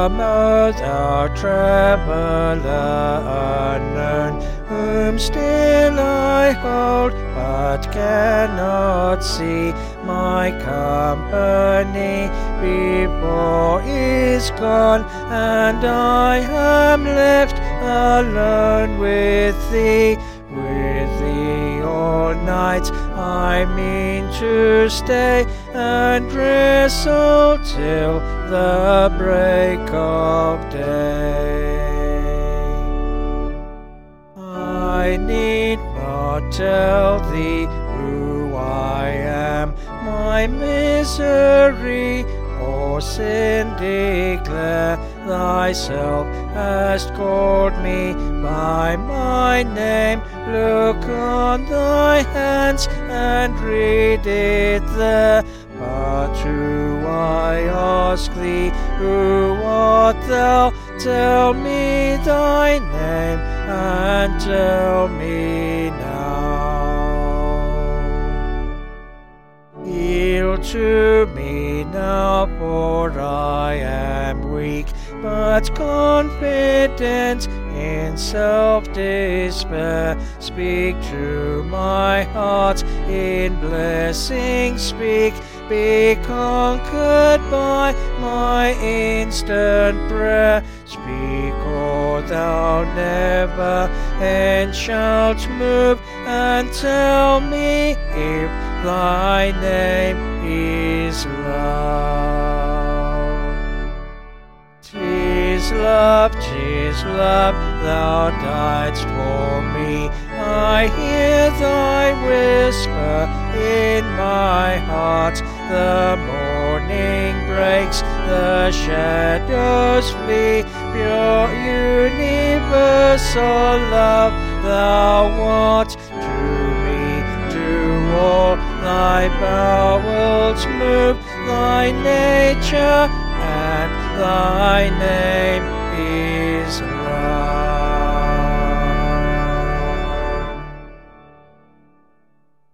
Come, O thou traveller unknown, whom still I hold, but cannot see. My company before is gone, and I am left alone with thee. With thee all night I mean to stay, and wrestle till the break of day. I need not tell thee who I am, my misery or sin declare. Thyself hast called me by my name. Look on thy hands and read it there. But who, I ask thee, who art thou? Tell me thy name, and tell me now. Yield to me now, for I am weak, but confident in self-despair. Speak to my heart, in blessing speak. Be conquered by my instant prayer. Speak, or thou never and shalt move, and tell me if thy name is love. 'Tis love, 'tis love, thou diedst for me. I hear thy whisper in my heart. The morning breaks, the shadows flee. Pure universal love thou art to me. To all thy bowels move, thy nature, and thy name is love.